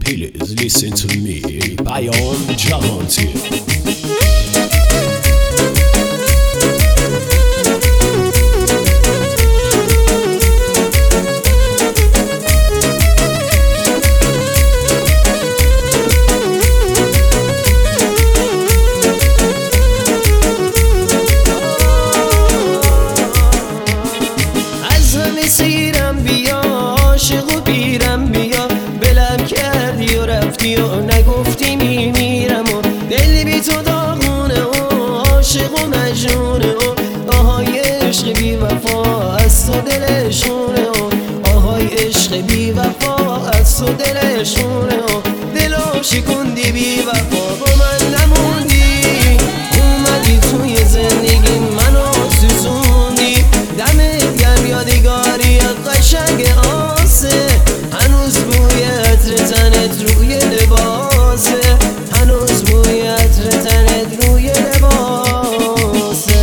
Please listen to me. پیام جهانتی. سیرم بیا عاشق و پیرم بیا بلم کردی و رفتی و نگفتی میمیرم و دل بی تو داغونه و عاشق و مجنونه و آهای عشق بی وفا از تو دلشونه و آهای عشق بی وفا از تو دلشونه و دلو شکوندی بی وفا با من نموندی اومدی توی زندگی منو سوزوندی دمت گرم یادگاری قشنگ آسه هنوز بوی عطر تنت روی لباسه هنوز بوی عطر تنت روی لباسه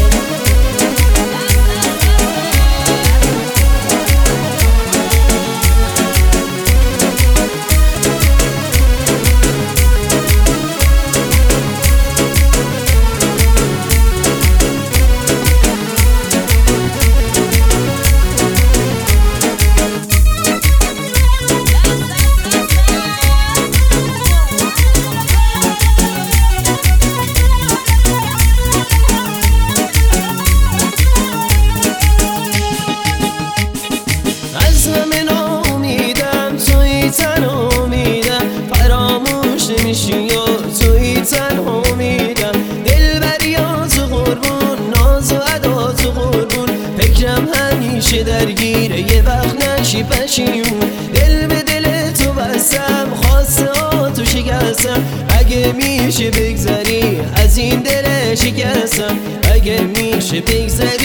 فراموش نمیشی و توی تنها میدم دلبریا تو قربون ناز و ادا تو قربون فکرم همیشه درگیره یه وقت نشی پشیمون دل به دل تو بستم خواسته تو شکستم اگه میشه بگذری از این دل شکستم اگه میشه بگذری